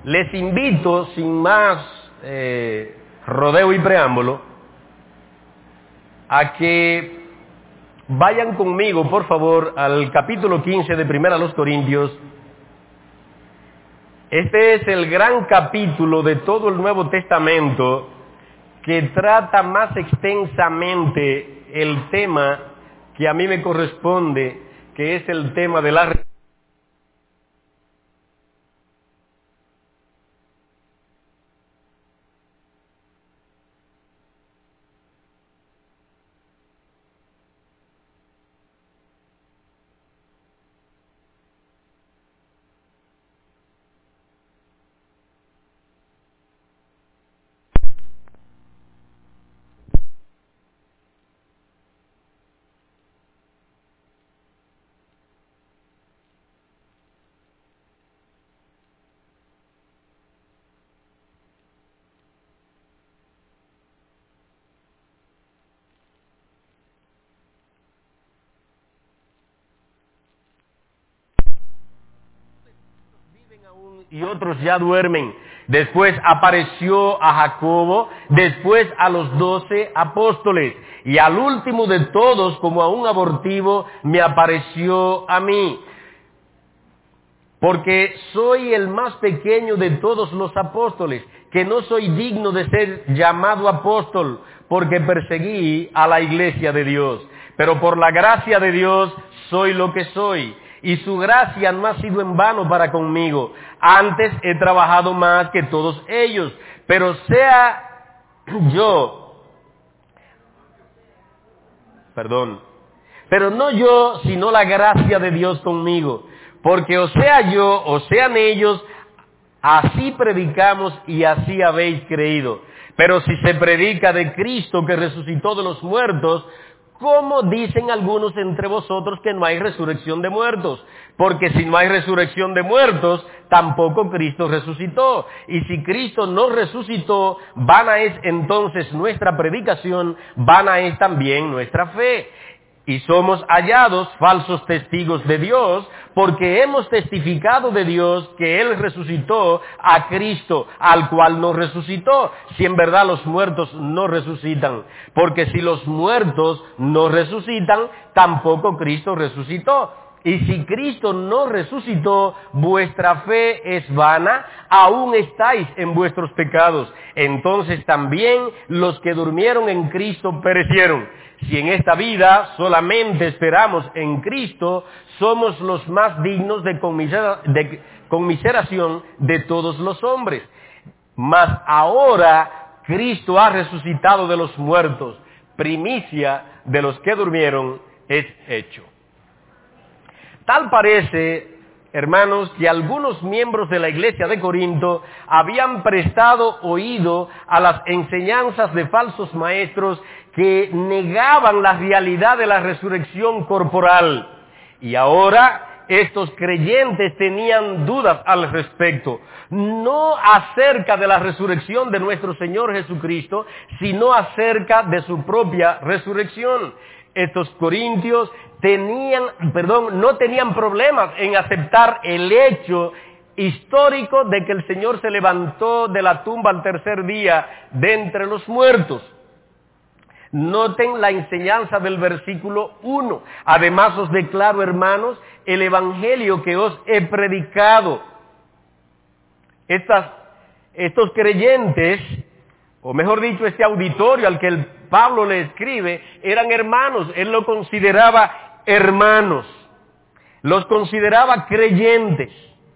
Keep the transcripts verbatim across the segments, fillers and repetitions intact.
Les invito, sin más eh, rodeo y preámbulo, a que vayan conmigo, por favor, al capítulo quince de Primera a los Corintios. Este es el gran capítulo de todo el Nuevo Testamento que trata más extensamente el tema que a mí me corresponde, que es el tema de la y otros ya duermen. Después apareció a Jacobo, después a los doce apóstoles, y al último de todos, como a un abortivo, me apareció a mí. Porque soy el más pequeño de todos los apóstoles, que no soy digno de ser llamado apóstol, porque perseguí a la iglesia de Dios. Pero por la gracia de Dios soy lo que soy. Y su gracia no ha sido en vano para conmigo. Antes he trabajado más que todos ellos. Pero sea yo, perdón, pero no yo, sino la gracia de Dios conmigo. Porque o sea yo, o sean ellos, así predicamos y así habéis creído. Pero si se predica de Cristo que resucitó de los muertos, ¿cómo dicen algunos entre vosotros que no hay resurrección de muertos? Porque si no hay resurrección de muertos, tampoco Cristo resucitó. Y si Cristo no resucitó, vana es entonces nuestra predicación, vana es también nuestra fe. Y somos hallados falsos testigos de Dios, porque hemos testificado de Dios que Él resucitó a Cristo, al cual no resucitó, si en verdad los muertos no resucitan. Porque si los muertos no resucitan, tampoco Cristo resucitó. Y si Cristo no resucitó, vuestra fe es vana, aún estáis en vuestros pecados. Entonces también los que durmieron en Cristo perecieron. Si en esta vida solamente esperamos en Cristo, somos los más dignos de, conmisera, de conmiseración de todos los hombres. Mas ahora Cristo ha resucitado de los muertos, primicia de los que durmieron es hecho. Tal parece, hermanos, que algunos miembros de la iglesia de Corinto habían prestado oído a las enseñanzas de falsos maestros que negaban la realidad de la resurrección corporal. Y ahora estos creyentes tenían dudas al respecto, no acerca de la resurrección de nuestro Señor Jesucristo, sino acerca de su propia resurrección. Estos corintios tenían, perdón, no tenían problemas en aceptar el hecho histórico de que el Señor se levantó de la tumba al tercer día de entre los muertos. Noten la enseñanza del versículo uno. Además os declaro, hermanos, el evangelio que os he predicado. Estas, estos creyentes, o mejor dicho, este auditorio al que el Pablo le escribe, eran hermanos. Él los consideraba hermanos. Los consideraba creyentes.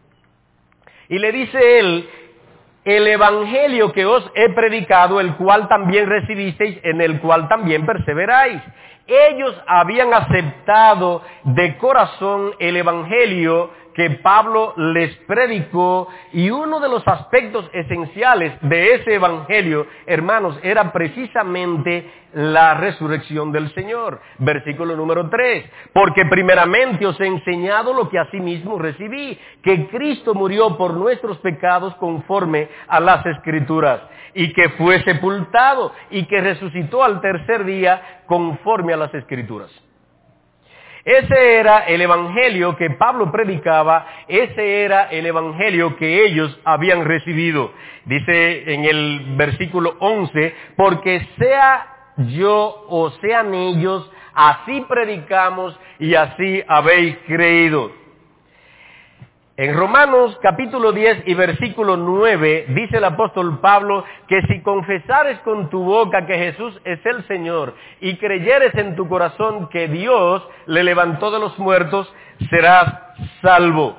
Y le dice él, el evangelio que os he predicado, el cual también recibisteis, en el cual también perseveráis. Ellos habían aceptado de corazón el evangelio que Pablo les predicó, y uno de los aspectos esenciales de ese evangelio, hermanos, era precisamente la resurrección del Señor. Versículo número tres. Porque primeramente os he enseñado lo que asimismo recibí, que Cristo murió por nuestros pecados conforme a las Escrituras, y que fue sepultado, y que resucitó al tercer día conforme a las Escrituras. Ese era el evangelio que Pablo predicaba, ese era el evangelio que ellos habían recibido. Dice en el versículo once, porque sea yo o sean ellos, así predicamos y así habéis creído. En Romanos capítulo diez y versículo nueve dice el apóstol Pablo que si confesares con tu boca que Jesús es el Señor y creyeres en tu corazón que Dios le levantó de los muertos, serás salvo.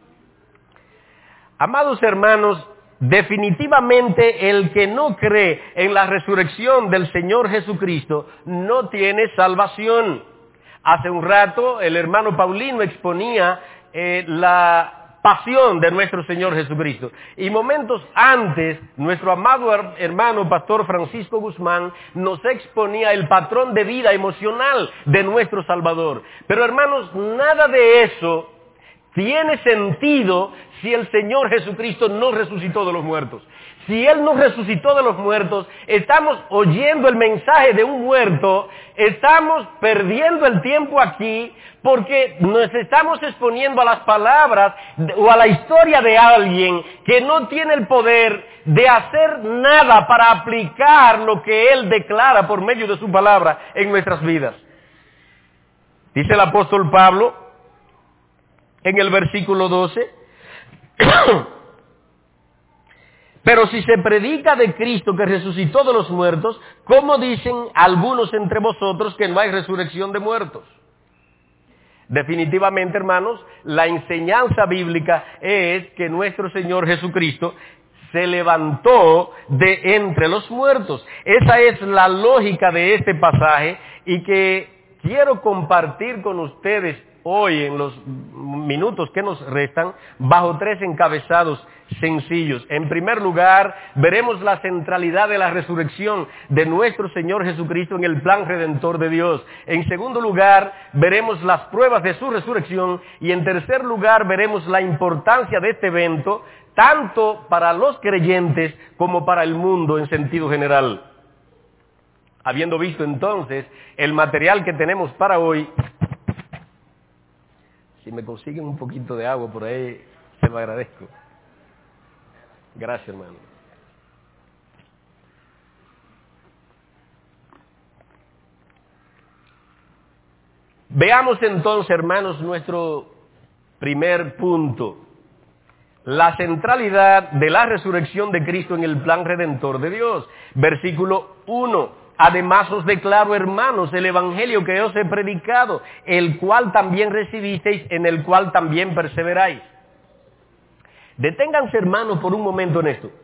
Amados hermanos, definitivamente el que no cree en la resurrección del Señor Jesucristo no tiene salvación. Hace un rato el hermano Paulino exponía eh, la pasión de nuestro Señor Jesucristo. Y momentos antes, nuestro amado hermano Pastor Francisco Guzmán nos exponía el patrón de vida emocional de nuestro Salvador. Pero hermanos, nada de eso tiene sentido si el Señor Jesucristo no resucitó de los muertos. Si Él no resucitó de los muertos, estamos oyendo el mensaje de un muerto, estamos perdiendo el tiempo aquí porque nos estamos exponiendo a las palabras o a la historia de alguien que no tiene el poder de hacer nada para aplicar lo que Él declara por medio de su palabra en nuestras vidas. Dice el apóstol Pablo en el versículo doce, pero si se predica de Cristo que resucitó de los muertos, ¿cómo dicen algunos entre vosotros que no hay resurrección de muertos? Definitivamente, hermanos, la enseñanza bíblica es que nuestro Señor Jesucristo se levantó de entre los muertos. Esa es la lógica de este pasaje y que quiero compartir con ustedes hoy en los minutos que nos restan bajo tres encabezados sencillos. En primer lugar, veremos la centralidad de la resurrección de nuestro Señor Jesucristo en el plan redentor de Dios. En segundo lugar, veremos las pruebas de su resurrección. Y en tercer lugar, veremos la importancia de este evento, tanto para los creyentes como para el mundo en sentido general. Habiendo visto entonces el material que tenemos para hoy, si me consiguen un poquito de agua por ahí, se lo agradezco. Gracias, hermano. Veamos entonces, hermanos, nuestro primer punto. La centralidad de la resurrección de Cristo en el plan redentor de Dios. Versículo uno. Además os declaro, hermanos, el evangelio que os he predicado, el cual también recibisteis, en el cual también perseveráis. Deténganse, hermanos, por un momento en esto.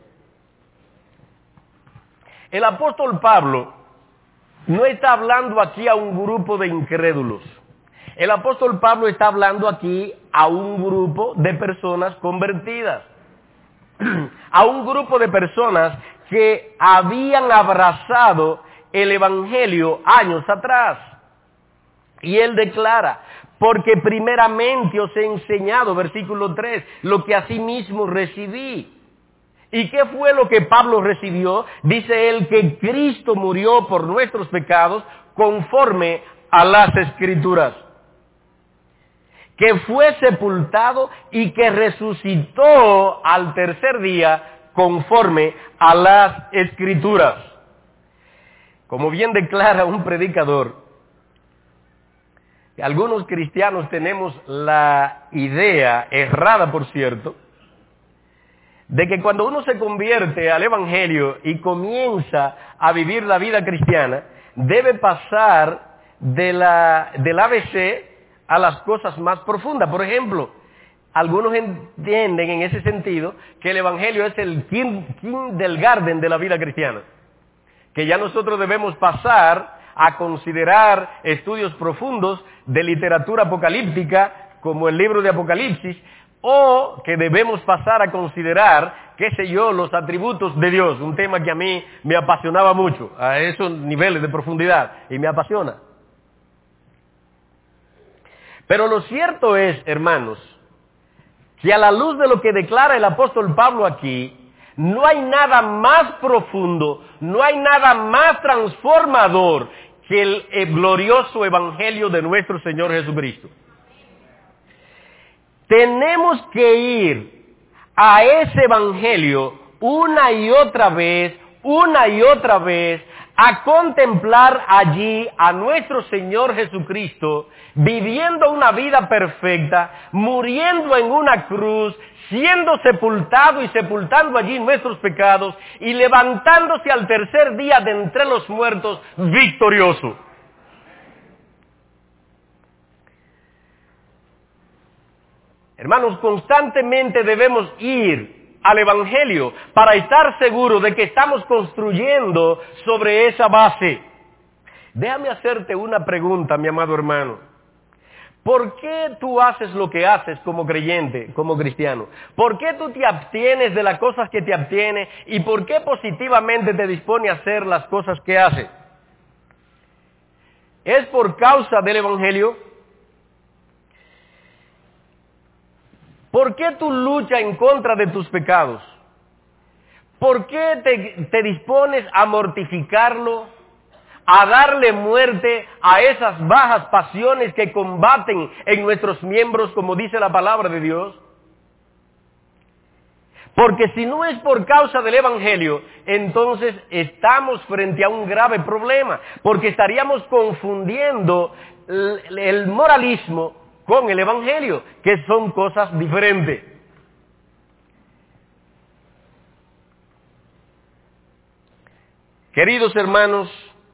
El apóstol Pablo no está hablando aquí a un grupo de incrédulos. El apóstol Pablo está hablando aquí a un grupo de personas convertidas. A un grupo de personas que habían abrazado el evangelio años atrás. Y él declara, porque primeramente os he enseñado, versículo tres, lo que asimismo recibí. ¿Y qué fue lo que Pablo recibió? Dice él que Cristo murió por nuestros pecados conforme a las Escrituras, que fue sepultado y que resucitó al tercer día conforme a las Escrituras. Como bien declara un predicador, algunos cristianos tenemos la idea, errada por cierto, de que cuando uno se convierte al evangelio y comienza a vivir la vida cristiana, debe pasar de la, del A B C a las cosas más profundas. Por ejemplo, algunos entienden en ese sentido que el evangelio es el kindergarten de la vida cristiana, que ya nosotros debemos pasar a considerar estudios profundos de literatura apocalíptica como el libro de Apocalipsis, o que debemos pasar a considerar, qué sé yo, los atributos de Dios, un tema que a mí me apasionaba mucho, a esos niveles de profundidad, y me apasiona. Pero lo cierto es, hermanos, que a la luz de lo que declara el apóstol Pablo aquí, no hay nada más profundo, no hay nada más transformador que el, el glorioso evangelio de nuestro Señor Jesucristo. Tenemos que ir a ese evangelio una y otra vez, una y otra vez, a contemplar allí a nuestro Señor Jesucristo, viviendo una vida perfecta, muriendo en una cruz, siendo sepultado y sepultando allí nuestros pecados, y levantándose al tercer día de entre los muertos, victorioso. Hermanos, constantemente debemos ir al Evangelio para estar seguros de que estamos construyendo sobre esa base. Déjame hacerte una pregunta, mi amado hermano. ¿Por qué tú haces lo que haces como creyente, como cristiano? ¿Por qué tú te abstienes de las cosas que te abstienes? ¿Y por qué positivamente te dispone a hacer las cosas que haces? ¿Es por causa del Evangelio? ¿Por qué tú luchas en contra de tus pecados? ¿Por qué te, te dispones a mortificarlo, a darle muerte a esas bajas pasiones que combaten en nuestros miembros, como dice la palabra de Dios? Porque si no es por causa del Evangelio, entonces estamos frente a un grave problema, porque estaríamos confundiendo el, el moralismo con el Evangelio, que son cosas diferentes. Queridos hermanos,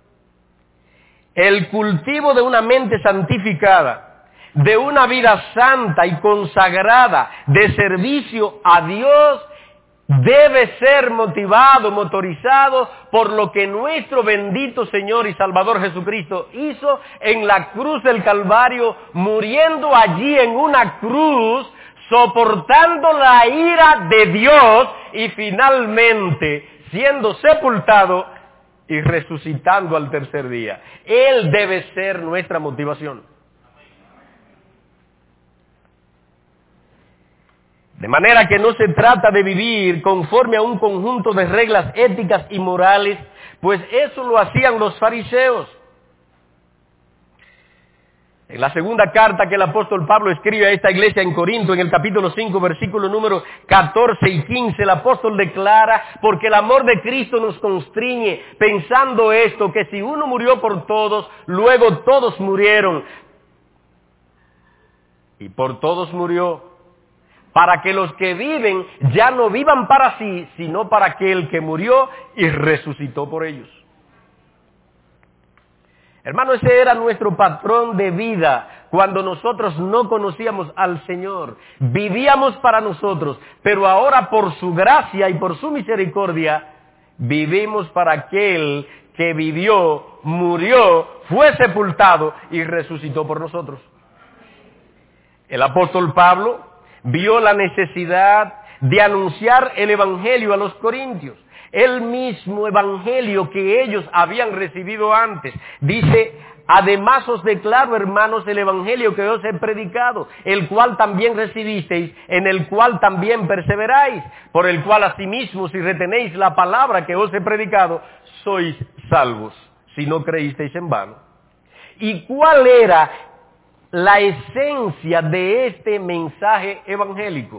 el cultivo de una mente santificada, de una vida santa y consagrada de servicio a Dios, debe ser motivado, motorizado por lo que nuestro bendito Señor y Salvador Jesucristo hizo en la cruz del Calvario, muriendo allí en una cruz, soportando la ira de Dios y finalmente siendo sepultado y resucitando al tercer día. Él debe ser nuestra motivación. De manera que no se trata de vivir conforme a un conjunto de reglas éticas y morales, pues eso lo hacían los fariseos. En la segunda carta que el apóstol Pablo escribe a esta iglesia en Corinto, en el capítulo cinco, versículo número catorce y quince, el apóstol declara: porque el amor de Cristo nos constriñe, pensando esto, que si uno murió por todos, luego todos murieron. Y por todos murió, para que los que viven ya no vivan para sí, sino para aquel que murió y resucitó por ellos. Hermano, ese era nuestro patrón de vida cuando nosotros no conocíamos al Señor. Vivíamos para nosotros, pero ahora por su gracia y por su misericordia, vivimos para aquel que vivió, murió, fue sepultado y resucitó por nosotros. El apóstol Pablo vio la necesidad de anunciar el Evangelio a los corintios, el mismo Evangelio que ellos habían recibido antes. Dice: además os declaro, hermanos, el Evangelio que os he predicado, el cual también recibisteis, en el cual también perseveráis, por el cual asimismo, si retenéis la palabra que os he predicado, sois salvos, si no creísteis en vano. ¿Y cuál era la esencia de este mensaje evangélico?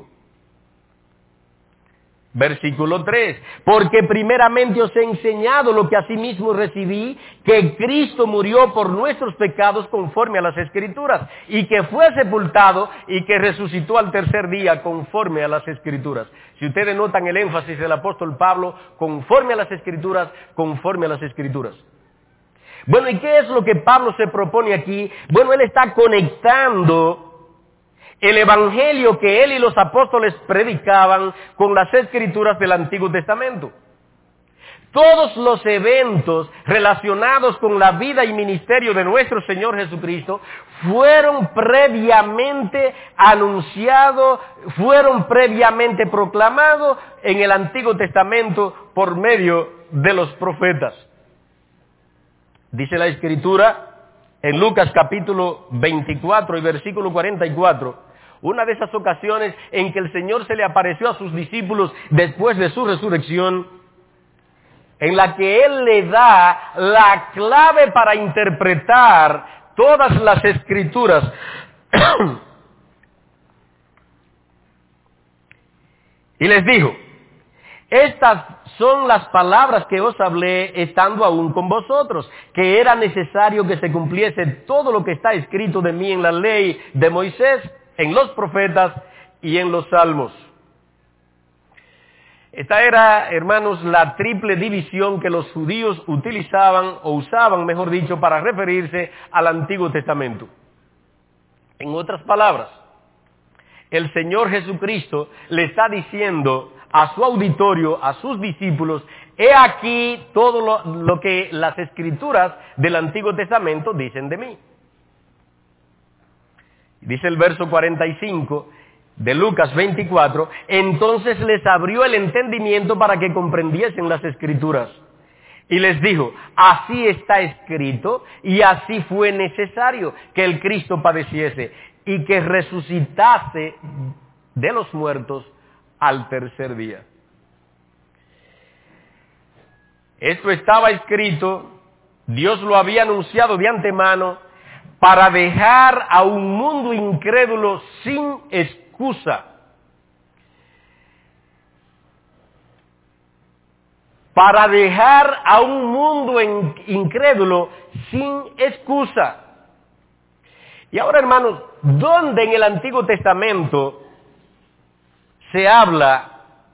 Versículo tres: porque primeramente os he enseñado lo que asimismo recibí, que Cristo murió por nuestros pecados conforme a las Escrituras, y que fue sepultado y que resucitó al tercer día conforme a las Escrituras. Si ustedes notan el énfasis del apóstol Pablo, conforme a las Escrituras, conforme a las Escrituras. Bueno, ¿y qué es lo que Pablo se propone aquí? Bueno, él está conectando el evangelio que él y los apóstoles predicaban con las Escrituras del Antiguo Testamento. Todos los eventos relacionados con la vida y ministerio de nuestro Señor Jesucristo fueron previamente anunciados, fueron previamente proclamados en el Antiguo Testamento por medio de los profetas. Dice la Escritura en Lucas capítulo veinticuatro y versículo cuarenta y cuatro, una de esas ocasiones en que el Señor se le apareció a sus discípulos después de su resurrección. en la que él le da la clave para interpretar todas las escrituras. Y les dijo, estas son las palabras que os hablé estando aún con vosotros, que era necesario que se cumpliese todo lo que está escrito de mí en la ley de Moisés, en los profetas y en los salmos. Esta era, hermanos, la triple división que los judíos utilizaban, o usaban, mejor dicho, para referirse al Antiguo Testamento. En otras palabras, el Señor Jesucristo le está diciendo a su auditorio, a sus discípulos, he aquí todo lo, lo que las escrituras del Antiguo Testamento dicen de mí. Dice el verso cuarenta y cinco de Lucas veinticuatro, entonces les abrió el entendimiento para que comprendiesen las escrituras. Y les dijo, así está escrito y así fue necesario que el Cristo padeciese y que resucitase de los muertos al tercer día. Esto estaba escrito, Dios lo había anunciado de antemano para dejar a un mundo incrédulo sin excusa. Para dejar a un mundo incrédulo sin excusa. Y ahora, hermanos, ¿dónde en el Antiguo Testamento se habla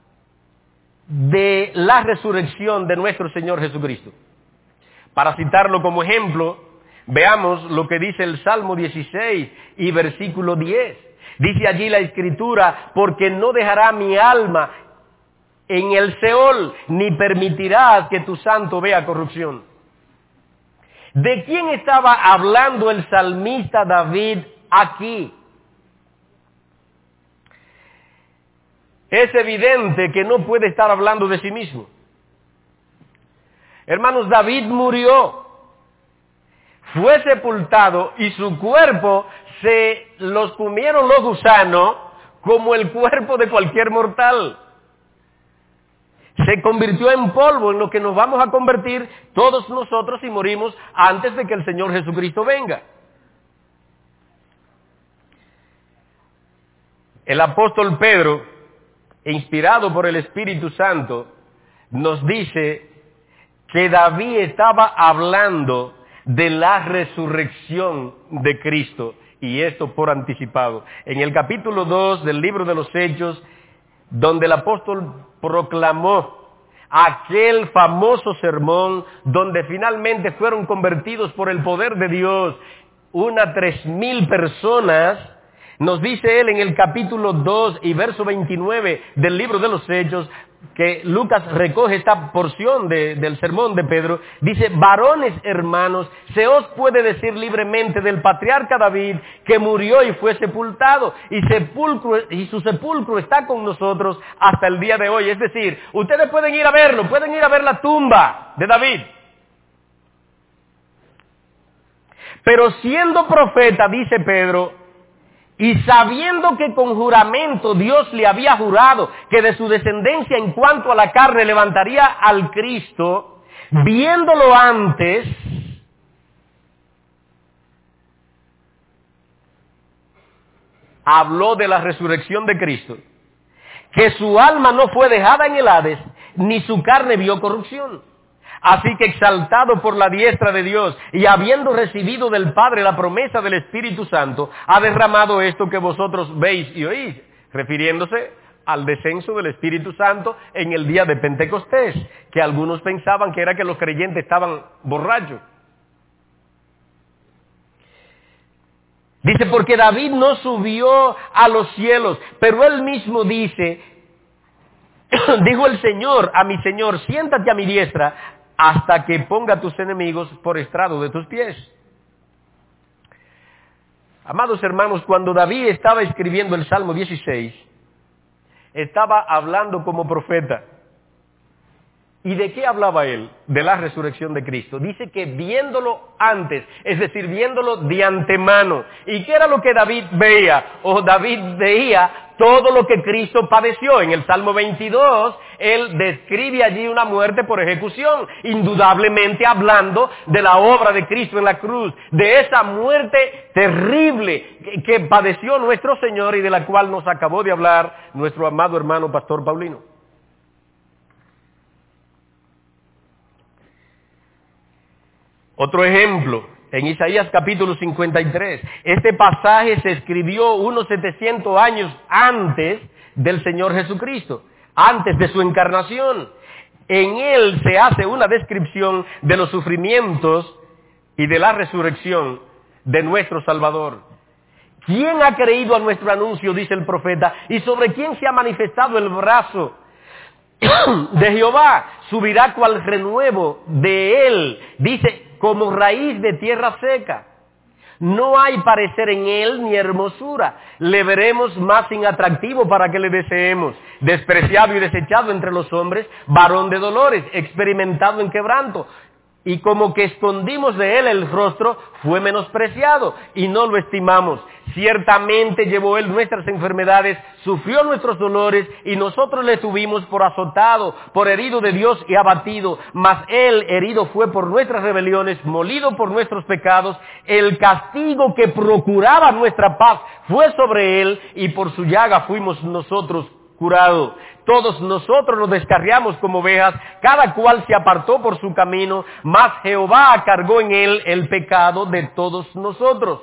de la resurrección de nuestro Señor Jesucristo? Para citarlo como ejemplo, veamos lo que dice el Salmo dieciséis y versículo diez. Dice allí la Escritura, porque no dejará mi alma en el Seol, ni permitirás que tu santo vea corrupción. ¿De quién estaba hablando el salmista David aquí? Es evidente que no puede estar hablando de sí mismo. Hermanos, David murió, fue sepultado y su cuerpo se los comieron los gusanos como el cuerpo de cualquier mortal. Se convirtió en polvo, en lo que nos vamos a convertir todos nosotros si morimos antes de que el Señor Jesucristo venga. El apóstol Pedro, inspirado por el Espíritu Santo, nos dice que David estaba hablando de la resurrección de Cristo, y esto por anticipado. En el capítulo dos del libro de los Hechos, donde el apóstol proclamó aquel famoso sermón donde finalmente fueron convertidos por el poder de Dios unas tres mil personas, nos dice él en el capítulo dos y verso veintinueve del libro de los Hechos, que Lucas recoge esta porción de, del sermón de Pedro, dice, varones hermanos, se os puede decir libremente del patriarca David que murió y fue sepultado, y, sepulcro, y su sepulcro está con nosotros hasta el día de hoy. Es decir, ustedes pueden ir a verlo, pueden ir a ver la tumba de David. Pero siendo profeta, dice Pedro, y sabiendo que con juramento Dios le había jurado que de su descendencia en cuanto a la carne levantaría al Cristo, viéndolo antes, habló de la resurrección de Cristo, que su alma no fue dejada en el Hades, ni su carne vio corrupción. Así que exaltado por la diestra de Dios y habiendo recibido del Padre la promesa del Espíritu Santo, ha derramado esto que vosotros veis y oís, refiriéndose al descenso del Espíritu Santo en el día de Pentecostés, que algunos pensaban que era que los creyentes estaban borrachos. Dice, porque David no subió a los cielos, pero él mismo dice, dijo el Señor a mi Señor, siéntate a mi diestra, hasta que ponga a tus enemigos por estrado de tus pies. Amados hermanos, cuando David estaba escribiendo el Salmo dieciséis, estaba hablando como profeta. ¿Y de qué hablaba él? De la resurrección de Cristo. Dice que viéndolo antes, es decir, viéndolo de antemano. ¿Y qué era lo que David veía? O David veía todo lo que Cristo padeció. En el Salmo veintidós, él describe allí una muerte por ejecución, indudablemente hablando de la obra de Cristo en la cruz, de esa muerte terrible que, que padeció nuestro Señor y de la cual nos acabó de hablar nuestro amado hermano Pastor Paulino. Otro ejemplo, en Isaías capítulo cincuenta y tres. Este pasaje se escribió unos setecientos años antes del Señor Jesucristo, antes de su encarnación. En él se hace una descripción de los sufrimientos y de la resurrección de nuestro Salvador. ¿Quién ha creído a nuestro anuncio?, dice el profeta, y sobre quién se ha manifestado el brazo de Jehová. Subirá cual renuevo de él, dice, como raíz de tierra seca. No hay parecer en él ni hermosura. Le veremos más inatractivo para que le deseemos. Despreciado y desechado entre los hombres, varón de dolores, experimentado en quebranto. Y como que escondimos de él el rostro, fue menospreciado y no lo estimamos. Ciertamente llevó él nuestras enfermedades, sufrió nuestros dolores y nosotros le tuvimos por azotado, por herido de Dios y abatido. Mas él herido fue por nuestras rebeliones, molido por nuestros pecados. El castigo que procuraba nuestra paz fue sobre él y por su llaga fuimos nosotros curados. Todos nosotros nos descarriamos como ovejas, cada cual se apartó por su camino, mas Jehová cargó en él el pecado de todos nosotros.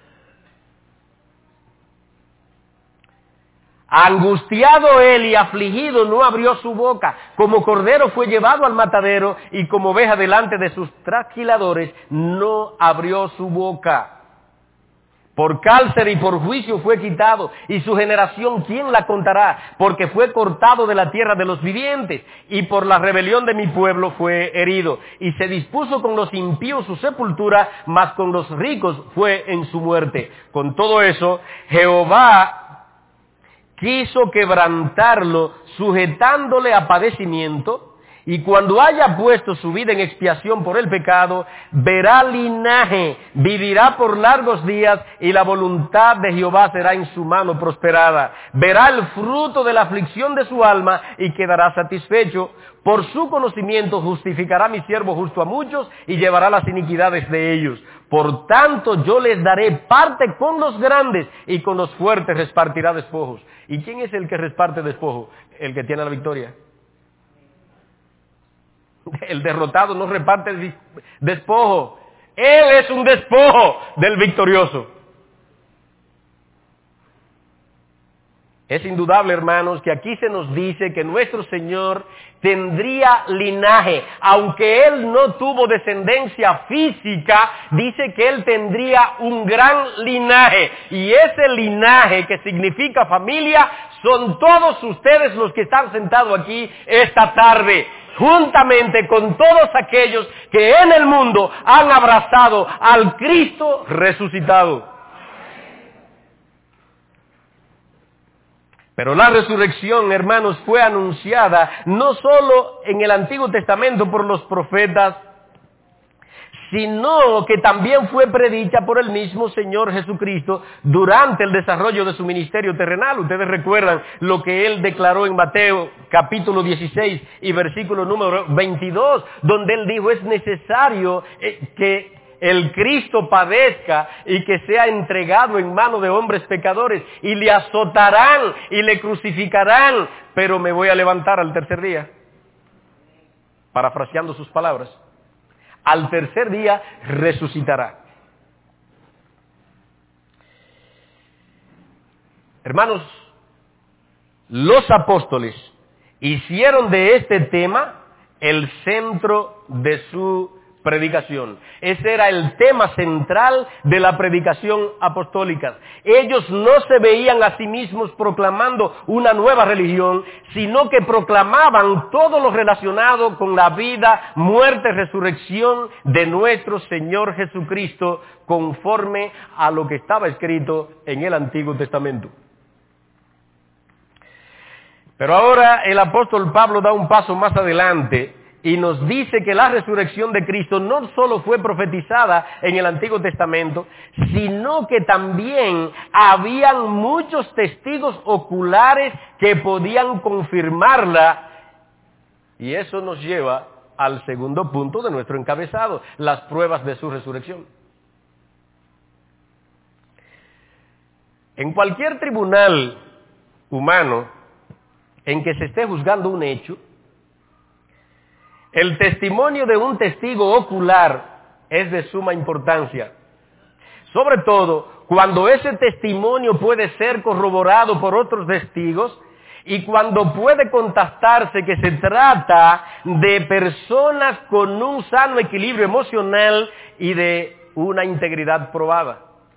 Angustiado él y afligido no abrió su boca, como cordero fue llevado al matadero y como oveja delante de sus trasquiladores no abrió su boca. Por cárcel y por juicio fue quitado, y su generación, ¿quién la contará? Porque fue cortado de la tierra de los vivientes, y por la rebelión de mi pueblo fue herido. Y se dispuso con los impíos su sepultura, mas con los ricos fue en su muerte. Con todo eso, Jehová quiso quebrantarlo, sujetándole a padecimiento, y cuando haya puesto su vida en expiación por el pecado, verá linaje, vivirá por largos días, y la voluntad de Jehová será en su mano prosperada. Verá el fruto de la aflicción de su alma, y quedará satisfecho. Por su conocimiento justificará mi siervo justo a muchos, y llevará las iniquidades de ellos. Por tanto yo les daré parte con los grandes, y con los fuertes repartirá despojos. ¿Y quién es el que reparte despojo? El que tiene la victoria. El derrotado no reparte despojo. Él es un despojo del victorioso. Es indudable, hermanos, que aquí se nos dice que nuestro Señor tendría linaje. Aunque Él no tuvo descendencia física, dice que Él tendría un gran linaje. Y ese linaje, que significa familia, son todos ustedes los que están sentados aquí esta tarde, juntamente con todos aquellos que en el mundo han abrazado al Cristo resucitado. Pero la resurrección, hermanos, fue anunciada no solo en el Antiguo Testamento por los profetas, sino que también fue predicha por el mismo Señor Jesucristo durante el desarrollo de su ministerio terrenal. Ustedes recuerdan lo que Él declaró en Mateo capítulo dieciséis y versículo número veintidós, donde Él dijo, es necesario que el Cristo padezca y que sea entregado en manos de hombres pecadores, y le azotarán y le crucificarán, pero me voy a levantar al tercer día. Parafraseando sus palabras. Al tercer día resucitará. Hermanos, los apóstoles hicieron de este tema el centro de su predicación. Ese era el tema central de la predicación apostólica. Ellos no se veían a sí mismos proclamando una nueva religión, sino que proclamaban todo lo relacionado con la vida, muerte, resurrección de nuestro Señor Jesucristo, conforme a lo que estaba escrito en el Antiguo Testamento. Pero ahora el apóstol Pablo da un paso más adelante y nos dice que la resurrección de Cristo no solo fue profetizada en el Antiguo Testamento, sino que también habían muchos testigos oculares que podían confirmarla. Y eso nos lleva al segundo punto de nuestro encabezado, las pruebas de su resurrección. En cualquier tribunal humano en que se esté juzgando un hecho, el testimonio de un testigo ocular es de suma importancia. Sobre todo cuando ese testimonio puede ser corroborado por otros testigos y cuando puede constatarse que se trata de personas con un sano equilibrio emocional y de una integridad probada.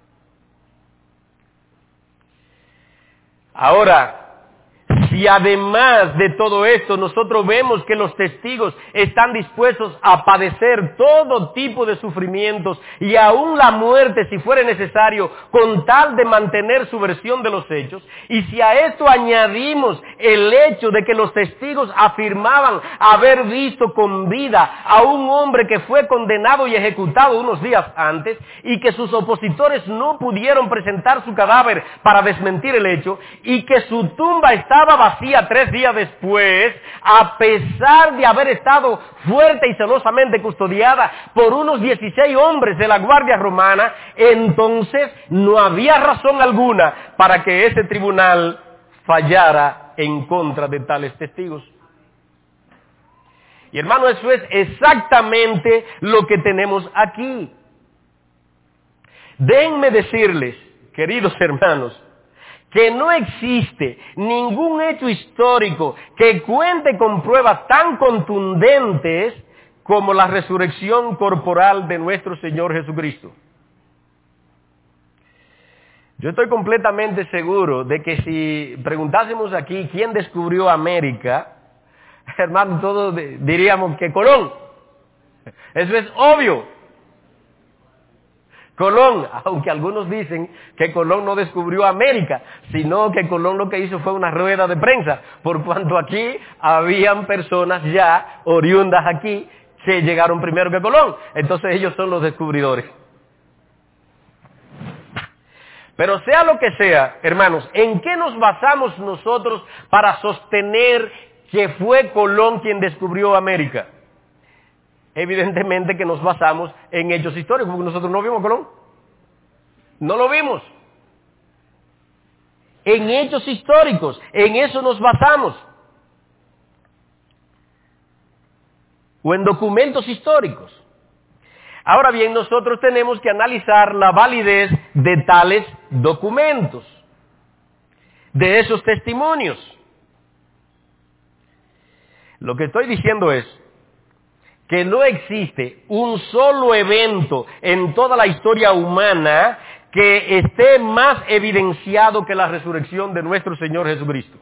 Ahora, si además de todo esto nosotros vemos que los testigos están dispuestos a padecer todo tipo de sufrimientos y aún la muerte si fuera necesario con tal de mantener su versión de los hechos, y si a esto añadimos el hecho de que los testigos afirmaban haber visto con vida a un hombre que fue condenado y ejecutado unos días antes y que sus opositores no pudieron presentar su cadáver para desmentir el hecho y que su tumba estaba vacía tres días después, a pesar de haber estado fuerte y celosamente custodiada por unos dieciséis hombres de la Guardia Romana, entonces no había razón alguna para que ese tribunal fallara en contra de tales testigos. Y hermano, eso es exactamente lo que tenemos aquí. Déjenme decirles, queridos hermanos, que no existe ningún hecho histórico que cuente con pruebas tan contundentes como la resurrección corporal de nuestro Señor Jesucristo. Yo estoy completamente seguro de que si preguntásemos aquí quién descubrió América, hermano, todos diríamos que Colón. Eso es obvio. Colón, aunque algunos dicen que Colón no descubrió América, sino que Colón lo que hizo fue una rueda de prensa, por cuanto aquí habían personas ya oriundas aquí que llegaron primero que Colón. Entonces ellos son los descubridores. Pero sea lo que sea, hermanos, ¿en qué nos basamos nosotros para sostener que fue Colón quien descubrió América? Evidentemente que nos basamos en hechos históricos, porque nosotros no vimos Colón. No lo vimos. En hechos históricos, en eso nos basamos. O en documentos históricos. Ahora bien, nosotros tenemos que analizar la validez de tales documentos, de esos testimonios. Lo que estoy diciendo es que no existe un solo evento en toda la historia humana que esté más evidenciado que la resurrección de nuestro Señor Jesucristo.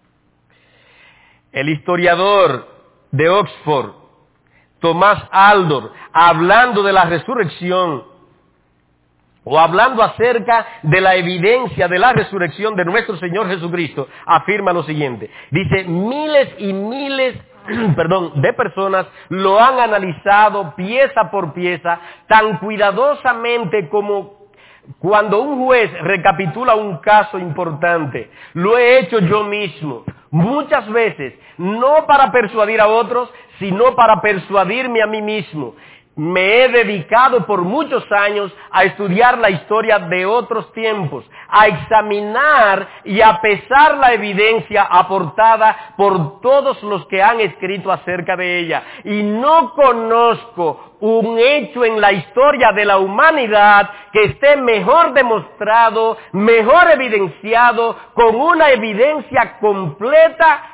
El historiador de Oxford, Tomás Aldor, hablando de la resurrección, o hablando acerca de la evidencia de la resurrección de nuestro Señor Jesucristo, afirma lo siguiente. Dice, miles y miles perdón, de personas lo han analizado pieza por pieza, tan cuidadosamente como cuando un juez recapitula un caso importante. Lo he hecho yo mismo, muchas veces, no para persuadir a otros, sino para persuadirme a mí mismo. Me he dedicado por muchos años a estudiar la historia de otros tiempos, a examinar y a pesar la evidencia aportada por todos los que han escrito acerca de ella. Y no conozco un hecho en la historia de la humanidad que esté mejor demostrado, mejor evidenciado, con una evidencia completa,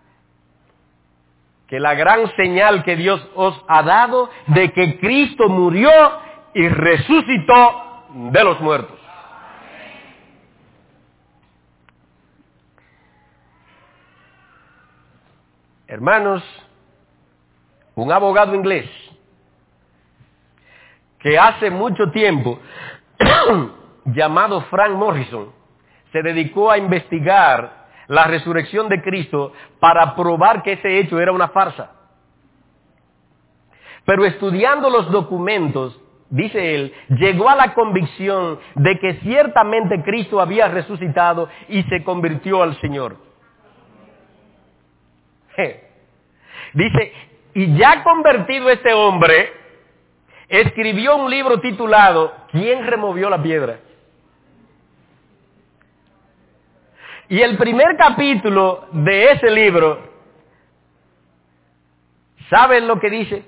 que la gran señal que Dios os ha dado de que Cristo murió y resucitó de los muertos. Hermanos, un abogado inglés que hace mucho tiempo, llamado Frank Morrison, se dedicó a investigar la resurrección de Cristo para probar que ese hecho era una farsa. Pero estudiando los documentos, dice él, llegó a la convicción de que ciertamente Cristo había resucitado y se convirtió al Señor. Dice, y ya convertido este hombre, escribió un libro titulado ¿Quién removió la piedra? Y el primer capítulo de ese libro, ¿saben lo que dice?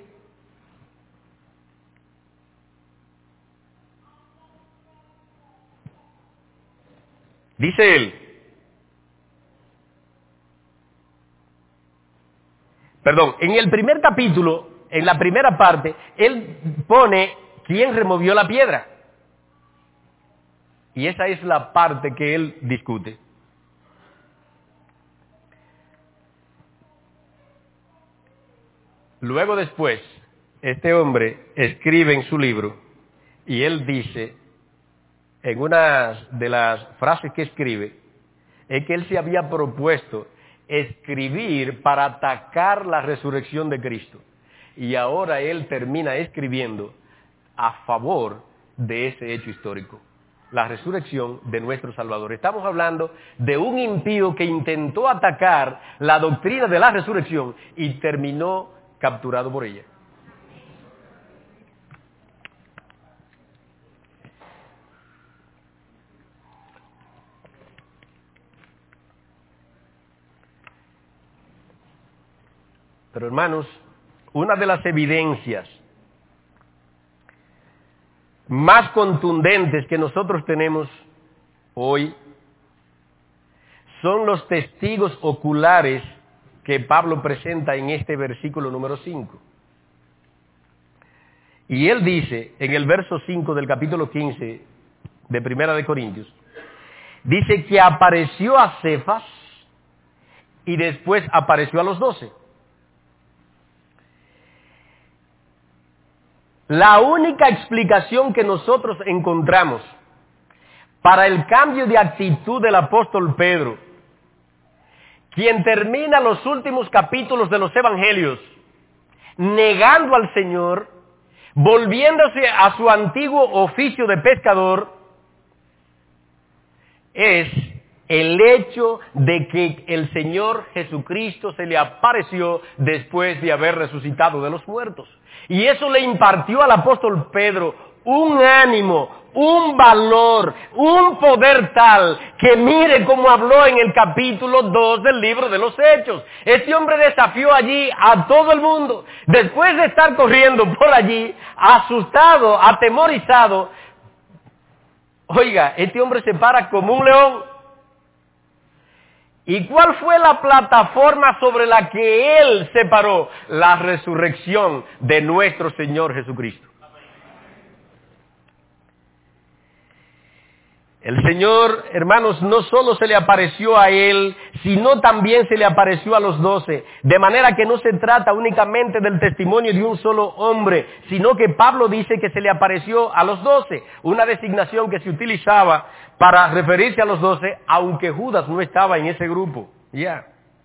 Dice él, perdón, en el primer capítulo, en la primera parte, él pone ¿quién removió la piedra? Y esa es la parte que él discute. Luego después, este hombre escribe en su libro y él dice, en una de las frases que escribe, es que él se había propuesto escribir para atacar la resurrección de Cristo. Y ahora él termina escribiendo a favor de ese hecho histórico, la resurrección de nuestro Salvador. Estamos hablando de un impío que intentó atacar la doctrina de la resurrección y terminó capturado por ella. Pero hermanos, una de las evidencias más contundentes que nosotros tenemos hoy son los testigos oculares que Pablo presenta en este versículo número cinco. Y él dice, en el verso cinco del capítulo quince de Primera de Corintios, dice que apareció a Cefas y después apareció a los doce. La única explicación que nosotros encontramos para el cambio de actitud del apóstol Pedro, quien termina los últimos capítulos de los evangelios negando al Señor, volviéndose a su antiguo oficio de pescador, es el hecho de que el Señor Jesucristo se le apareció después de haber resucitado de los muertos. Y eso le impartió al apóstol Pedro un ánimo, un valor, un poder tal que mire cómo habló en el capítulo dos del libro de los Hechos. Este hombre desafió allí a todo el mundo. Después de estar corriendo por allí, asustado, atemorizado, oiga, este hombre se para como un león. ¿Y cuál fue la plataforma sobre la que él se paró? La resurrección de nuestro Señor Jesucristo. El Señor, hermanos, no solo se le apareció a él, sino también se le apareció a los doce. De manera que no se trata únicamente del testimonio de un solo hombre, sino que Pablo dice que se le apareció a los doce. Una designación que se utilizaba para referirse a los doce, aunque Judas no estaba en ese grupo. Ya.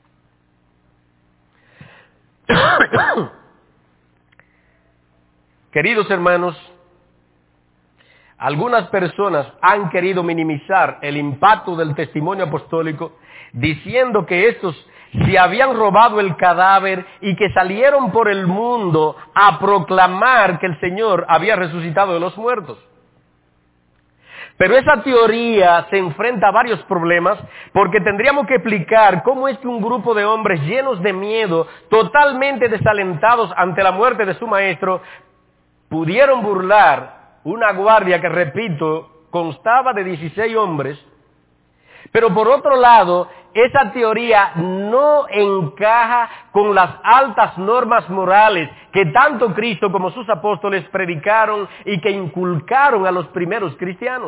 Queridos hermanos, algunas personas han querido minimizar el impacto del testimonio apostólico diciendo que estos se habían robado el cadáver y que salieron por el mundo a proclamar que el Señor había resucitado de los muertos. Pero esa teoría se enfrenta a varios problemas porque tendríamos que explicar cómo es que un grupo de hombres llenos de miedo, totalmente desalentados ante la muerte de su maestro, pudieron burlar una guardia que, repito, constaba de dieciséis hombres. Pero por otro lado, esa teoría no encaja con las altas normas morales que tanto Cristo como sus apóstoles predicaron y que inculcaron a los primeros cristianos.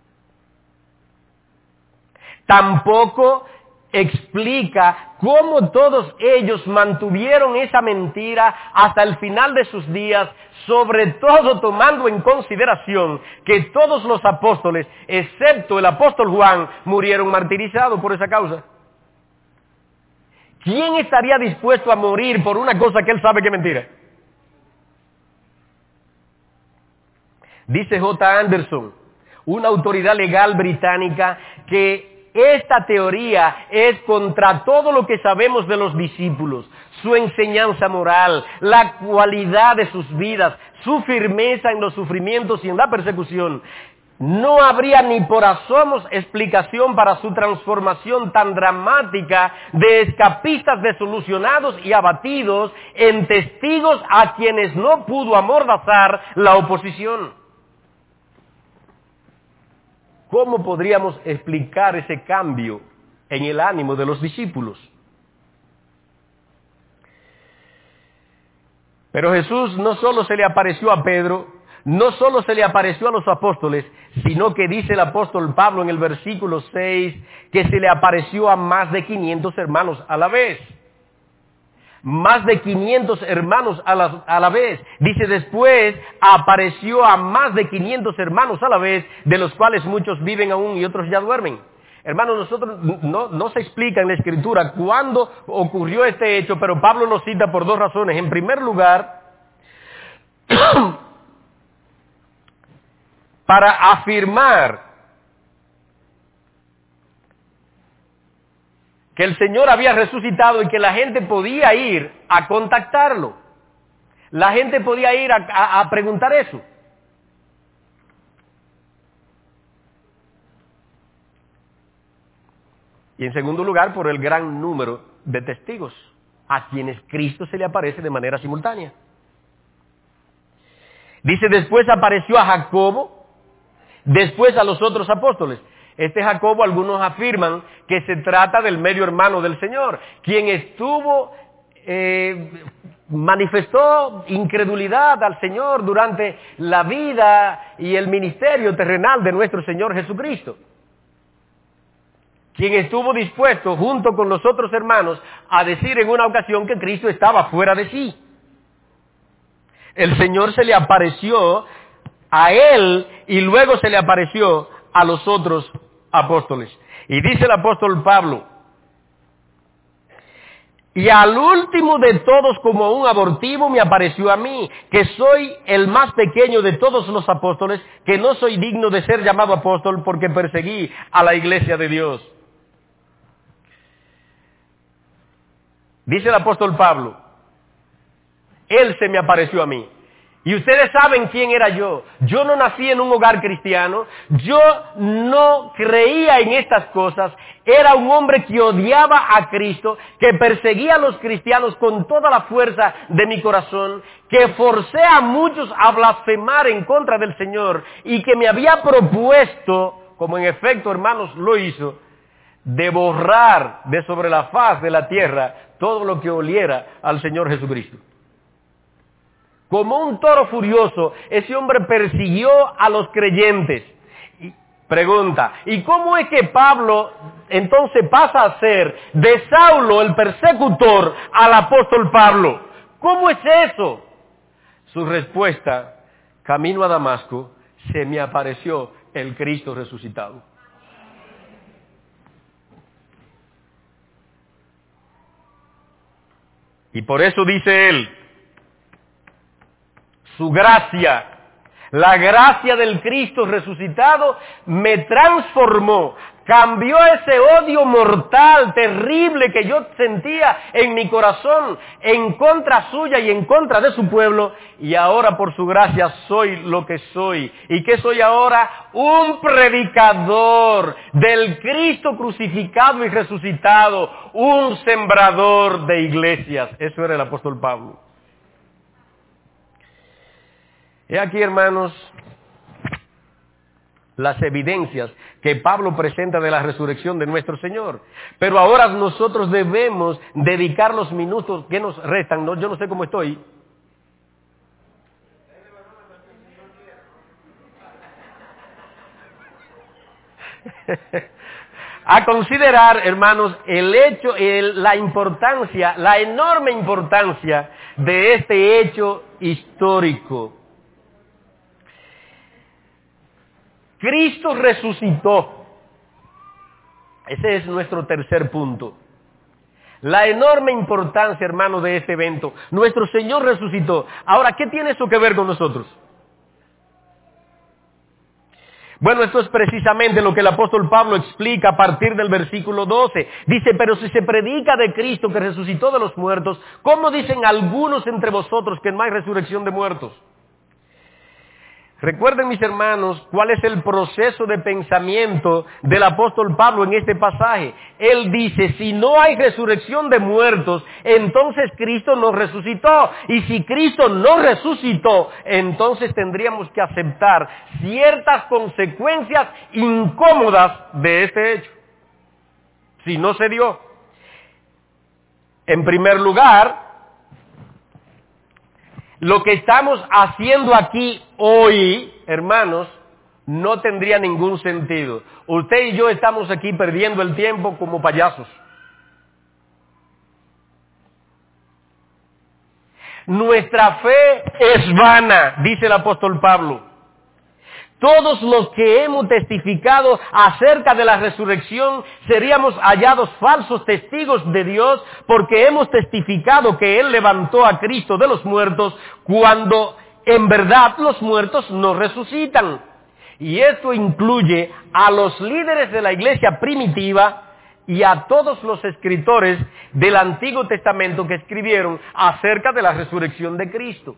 Tampoco explica cómo todos ellos mantuvieron esa mentira hasta el final de sus días, sobre todo tomando en consideración que todos los apóstoles, excepto el apóstol Juan, murieron martirizados por esa causa. ¿Quién estaría dispuesto a morir por una cosa que él sabe que es mentira? Dice J. Anderson, una autoridad legal británica, que esta teoría es contra todo lo que sabemos de los discípulos, su enseñanza moral, la cualidad de sus vidas, su firmeza en los sufrimientos y en la persecución. No habría ni por asomos explicación para su transformación tan dramática de escapistas desilusionados y abatidos en testigos a quienes no pudo amordazar la oposición. ¿Cómo podríamos explicar ese cambio en el ánimo de los discípulos? Pero Jesús no solo se le apareció a Pedro, no solo se le apareció a los apóstoles, sino que dice el apóstol Pablo en el versículo seis, que se le apareció a más de quinientos hermanos a la vez. Más de quinientos hermanos a la, a la vez. Dice después, apareció a más de quinientos hermanos a la vez, de los cuales muchos viven aún y otros ya duermen. Hermanos, nosotros no, no se explica en la Escritura cuándo ocurrió este hecho, pero Pablo lo cita por dos razones. En primer lugar, para afirmar que el Señor había resucitado y que la gente podía ir a contactarlo. La gente podía ir a, a, a preguntar eso. Y en segundo lugar, por el gran número de testigos a quienes Cristo se le aparece de manera simultánea. Dice, después apareció a Jacobo, después a los otros apóstoles. Este Jacobo, algunos afirman que se trata del medio hermano del Señor, quien estuvo, eh, manifestó incredulidad al Señor durante la vida y el ministerio terrenal de nuestro Señor Jesucristo. Quien estuvo dispuesto, junto con los otros hermanos, a decir en una ocasión que Cristo estaba fuera de sí. El Señor se le apareció a él y luego se le apareció a los otros apóstoles. Y dice el apóstol Pablo, y al último de todos como un abortivo me apareció a mí, que soy el más pequeño de todos los apóstoles, que no soy digno de ser llamado apóstol porque perseguí a la iglesia de Dios. Dice el apóstol Pablo, él se me apareció a mí. Y ustedes saben quién era yo. Yo no nací en un hogar cristiano. Yo no creía en estas cosas. Era un hombre que odiaba a Cristo, que perseguía a los cristianos con toda la fuerza de mi corazón, que forcé a muchos a blasfemar en contra del Señor y que me había propuesto, como en efecto, hermanos, lo hizo, de borrar de sobre la faz de la tierra todo lo que oliera al Señor Jesucristo. Como un toro furioso, ese hombre persiguió a los creyentes. Y pregunta, ¿y cómo es que Pablo entonces pasa a ser de Saulo, el persecutor, al apóstol Pablo? ¿Cómo es eso? Su respuesta, camino a Damasco, se me apareció el Cristo resucitado. Y por eso dice él, su gracia, la gracia del Cristo resucitado me transformó, cambió ese odio mortal, terrible que yo sentía en mi corazón en contra suya y en contra de su pueblo, y ahora por su gracia soy lo que soy. ¿Y qué soy ahora? Un predicador del Cristo crucificado y resucitado, un sembrador de iglesias. Eso era el apóstol Pablo. He aquí, hermanos, las evidencias que Pablo presenta de la resurrección de nuestro Señor. Pero ahora nosotros debemos dedicar los minutos que nos restan. No, yo no sé cómo estoy. A considerar, hermanos, el hecho, el, la importancia, la enorme importancia de este hecho histórico. Cristo resucitó. Ese es nuestro tercer punto. La enorme importancia, hermano, de este evento. Nuestro Señor resucitó. Ahora, ¿qué tiene eso que ver con nosotros? Bueno, esto es precisamente lo que el apóstol Pablo explica a partir del versículo doce. Dice, pero si se predica de Cristo que resucitó de los muertos, ¿cómo dicen algunos entre vosotros que no hay resurrección de muertos? Recuerden, mis hermanos, cuál es el proceso de pensamiento del apóstol Pablo en este pasaje. Él dice, si no hay resurrección de muertos, entonces Cristo no resucitó. Y si Cristo no resucitó, entonces tendríamos que aceptar ciertas consecuencias incómodas de este hecho. Si no se dio. En primer lugar, lo que estamos haciendo aquí hoy, hermanos, no tendría ningún sentido. Usted y yo estamos aquí perdiendo el tiempo como payasos. Nuestra fe es vana, dice el apóstol Pablo. Todos los que hemos testificado acerca de la resurrección seríamos hallados falsos testigos de Dios porque hemos testificado que Él levantó a Cristo de los muertos cuando en verdad los muertos no resucitan. Y esto incluye a los líderes de la iglesia primitiva y a todos los escritores del Antiguo Testamento que escribieron acerca de la resurrección de Cristo.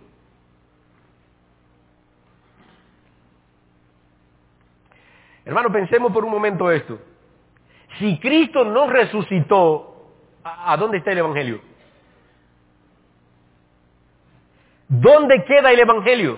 Hermano, pensemos por un momento esto. Si Cristo no resucitó, ¿a dónde está el Evangelio? ¿Dónde queda el Evangelio?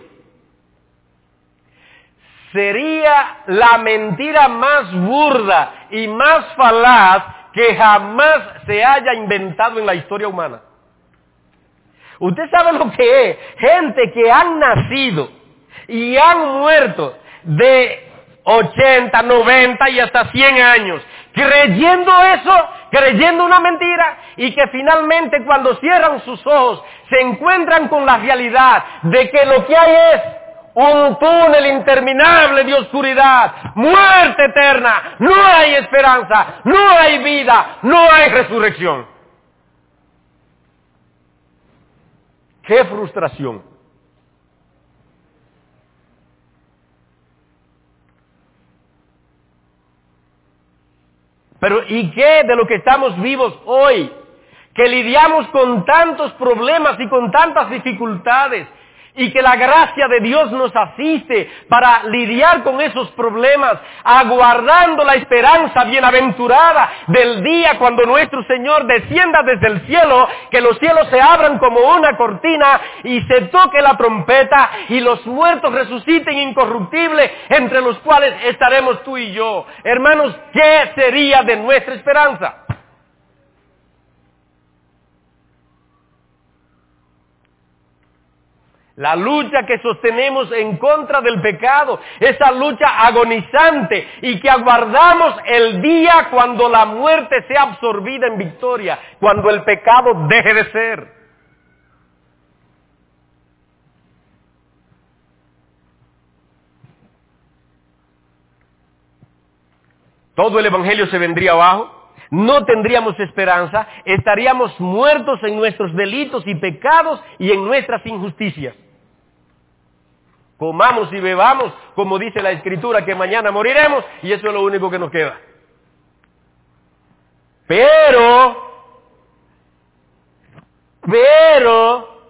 Sería la mentira más burda y más falaz que jamás se haya inventado en la historia humana. Usted sabe lo que es. Gente que han nacido y han muerto de ochenta, noventa y hasta cien años, creyendo eso, creyendo una mentira, y que finalmente cuando cierran sus ojos se encuentran con la realidad de que lo que hay es un túnel interminable de oscuridad, muerte eterna, no hay esperanza, no hay vida, no hay resurrección. ¡Qué frustración! Pero ¿y qué de lo que estamos vivos hoy? Que lidiamos con tantos problemas y con tantas dificultades, y que la gracia de Dios nos asiste para lidiar con esos problemas, aguardando la esperanza bienaventurada del día cuando nuestro Señor descienda desde el cielo, que los cielos se abran como una cortina y se toque la trompeta y los muertos resuciten incorruptibles, entre los cuales estaremos tú y yo. Hermanos, ¿qué sería de nuestra esperanza? La lucha que sostenemos en contra del pecado, esa lucha agonizante y que aguardamos el día cuando la muerte sea absorbida en victoria, cuando el pecado deje de ser. Todo el evangelio se vendría abajo. No tendríamos esperanza, estaríamos muertos en nuestros delitos y pecados y en nuestras injusticias. Comamos y bebamos, como dice la Escritura, que mañana moriremos, y eso es lo único que nos queda. Pero, pero,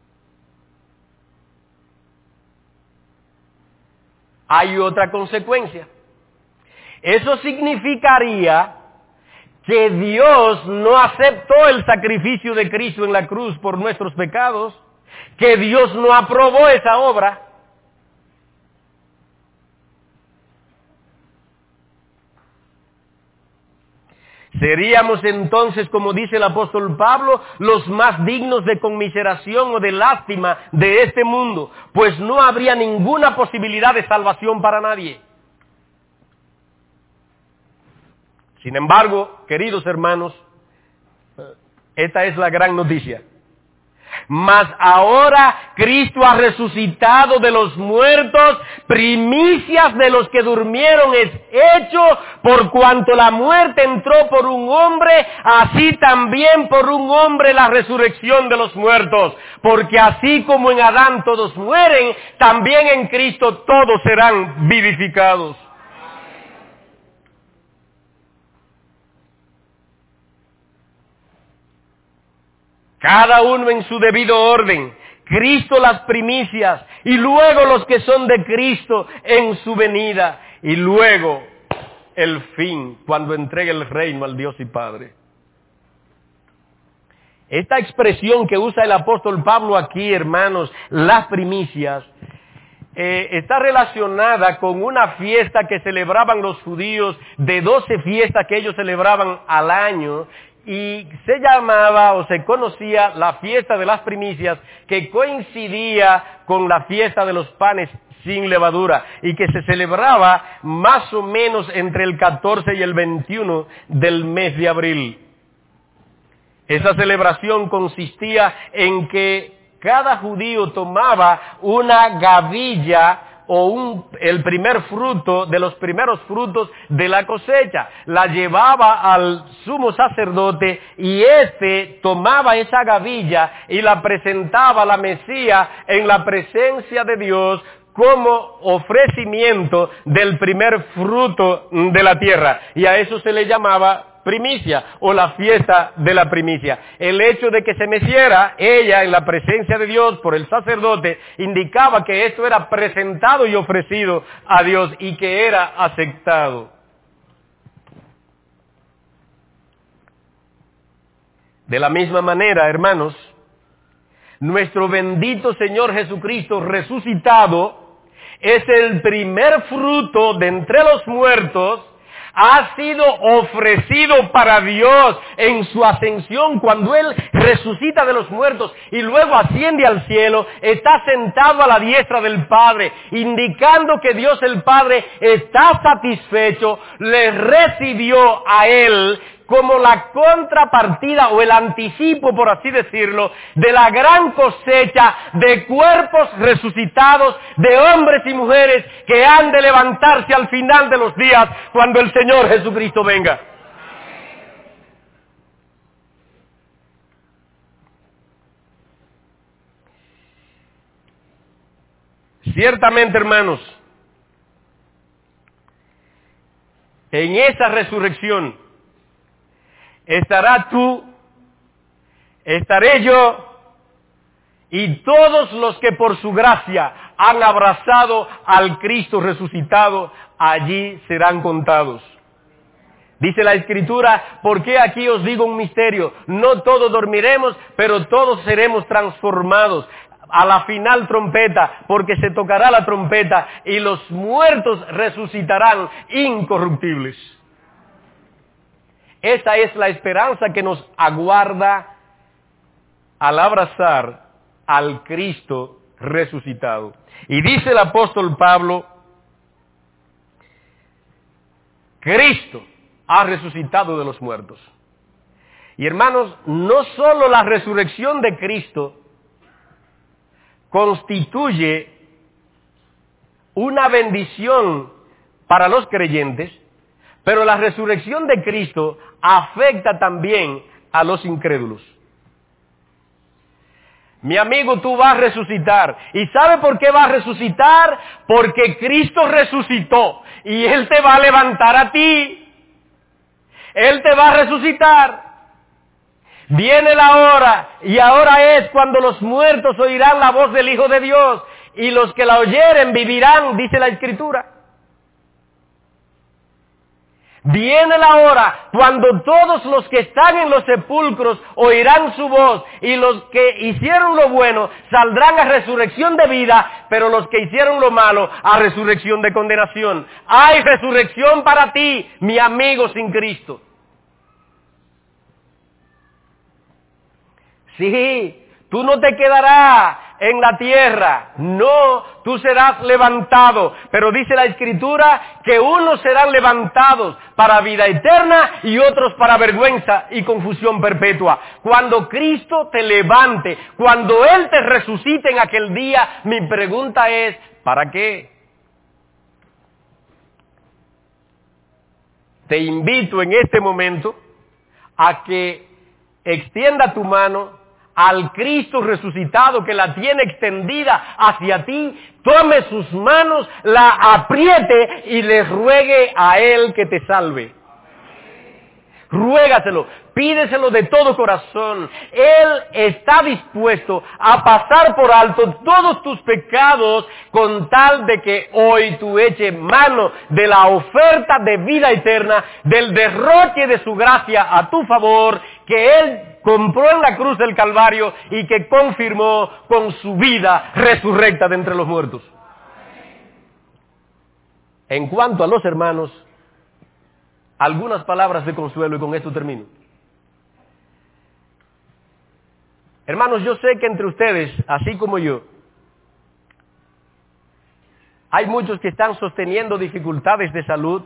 hay otra consecuencia. Eso significaría que Dios no aceptó el sacrificio de Cristo en la cruz por nuestros pecados, que Dios no aprobó esa obra. Seríamos entonces, como dice el apóstol Pablo, los más dignos de conmiseración o de lástima de este mundo, pues no habría ninguna posibilidad de salvación para nadie. Sin embargo, queridos hermanos, esta es la gran noticia. Mas ahora Cristo ha resucitado de los muertos, primicias de los que durmieron es hecho, por cuanto la muerte entró por un hombre, así también por un hombre la resurrección de los muertos. Porque así como en Adán todos mueren, también en Cristo todos serán vivificados. cada uno en su debido orden. Cristo las primicias, y luego los que son de Cristo en su venida, y luego el fin, cuando entregue el reino al Dios y Padre. Esta expresión que usa el apóstol Pablo aquí, hermanos, las primicias, eh, está relacionada con una fiesta que celebraban los judíos, de doce fiestas que ellos celebraban al año, y se llamaba o se conocía la fiesta de las primicias, que coincidía con la fiesta de los panes sin levadura, y que se celebraba más o menos entre el catorce y el veintiuno del mes de abril. Esa celebración consistía en que cada judío tomaba una gavilla o un, el primer fruto de los primeros frutos de la cosecha, la llevaba al sumo sacerdote, y éste tomaba esa gavilla y la presentaba a la Mesía en la presencia de Dios como ofrecimiento del primer fruto de la tierra, y a eso se le llamaba primicia o la fiesta de la primicia. El hecho de que se meciera ella en la presencia de Dios por el sacerdote indicaba que esto era presentado y ofrecido a Dios y que era aceptado. De la misma manera, hermanos, nuestro bendito Señor Jesucristo resucitado es el primer fruto de entre los muertos. Ha sido ofrecido para Dios en su ascensión, cuando Él resucita de los muertos y luego asciende al cielo, está sentado a la diestra del Padre, indicando que Dios el Padre está satisfecho, le recibió a Él como la contrapartida o el anticipo, por así decirlo, de la gran cosecha de cuerpos resucitados, de hombres y mujeres que han de levantarse al final de los días cuando el Señor Jesucristo venga. Ciertamente, hermanos, en esa resurrección estará tú, estaré yo, y todos los que por su gracia han abrazado al Cristo resucitado, allí serán contados. Dice la Escritura, porque aquí os digo un misterio, no todos dormiremos, pero todos seremos transformados a la final trompeta, porque se tocará la trompeta y los muertos resucitarán incorruptibles. Esa es la esperanza que nos aguarda al abrazar al Cristo resucitado. Y dice el apóstol Pablo, Cristo ha resucitado de los muertos. Y hermanos, no solo la resurrección de Cristo constituye una bendición para los creyentes, pero la resurrección de Cristo afecta también a los incrédulos. Mi amigo, tú vas a resucitar. ¿Y sabe por qué vas a resucitar? Porque Cristo resucitó y Él te va a levantar a ti. Él te va a resucitar. Viene la hora, y ahora es cuando los muertos oirán la voz del Hijo de Dios, y los que la oyeren vivirán, dice la Escritura. Viene la hora cuando todos los que están en los sepulcros oirán su voz, y los que hicieron lo bueno saldrán a resurrección de vida, pero los que hicieron lo malo a resurrección de condenación. Hay resurrección para ti, mi amigo sin Cristo. Sí, tú no te quedarás en la tierra, no, tú serás levantado, pero dice la Escritura que unos serán levantados para vida eterna y otros para vergüenza y confusión perpetua. Cuando Cristo te levante, cuando Él te resucite en aquel día, mi pregunta es, ¿para qué? Te invito en este momento a que extienda tu mano al Cristo resucitado, que la tiene extendida hacia ti, tome sus manos, la apriete y le ruegue a Él que te salve. Ruégaselo, pídeselo de todo corazón. Él está dispuesto a pasar por alto todos tus pecados con tal de que hoy tú eches mano de la oferta de vida eterna, del derroche de su gracia a tu favor, que Él compró en la cruz del Calvario y que confirmó con su vida resurrecta de entre los muertos. En cuanto a los hermanos, algunas palabras de consuelo y con esto termino. Hermanos, yo sé que entre ustedes, así como yo, hay muchos que están sosteniendo dificultades de salud,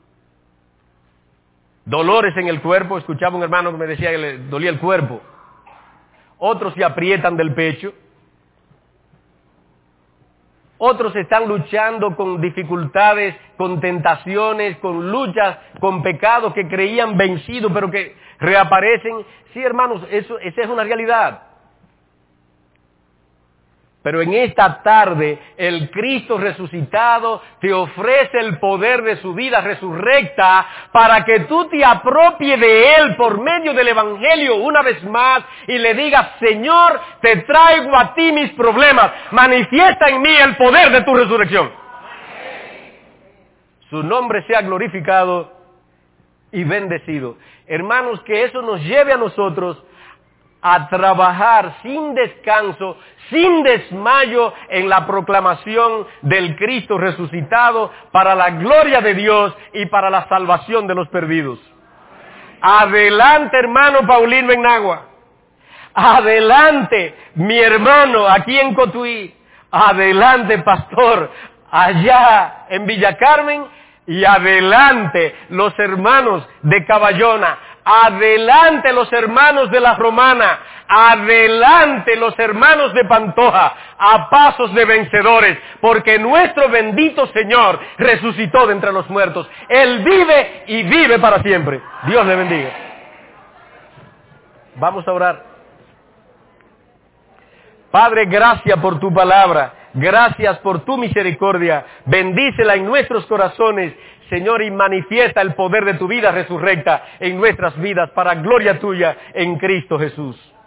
dolores en el cuerpo. Escuchaba un hermano que me decía que le dolía el cuerpo. Otros se aprietan del pecho. Otros están luchando con dificultades, con tentaciones, con luchas, con pecados que creían vencidos, pero que reaparecen. Sí, hermanos, eso, esa es una realidad. Pero en esta tarde, el Cristo resucitado te ofrece el poder de su vida resurrecta para que tú te apropies de Él por medio del Evangelio una vez más y le digas: Señor, te traigo a ti mis problemas, manifiesta en mí el poder de tu resurrección. Su nombre sea glorificado y bendecido. Hermanos, que eso nos lleve a nosotros a trabajar sin descanso, sin desmayo en la proclamación del Cristo resucitado para la gloria de Dios y para la salvación de los perdidos. Adelante, hermano Paulino en Nagua. Adelante, mi hermano aquí en Cotuí. Adelante, pastor, allá en Villa Carmen. Y adelante, los hermanos de Caballona. Adelante los hermanos de la Romana, adelante los hermanos de Pantoja, a pasos de vencedores, porque nuestro bendito Señor resucitó de entre los muertos. Él vive y vive para siempre. Dios le bendiga. Vamos a orar. Padre, gracias por tu palabra, gracias por tu misericordia, bendícela en nuestros corazones, Señor, y manifiesta el poder de tu vida resurrecta en nuestras vidas para gloria tuya en Cristo Jesús.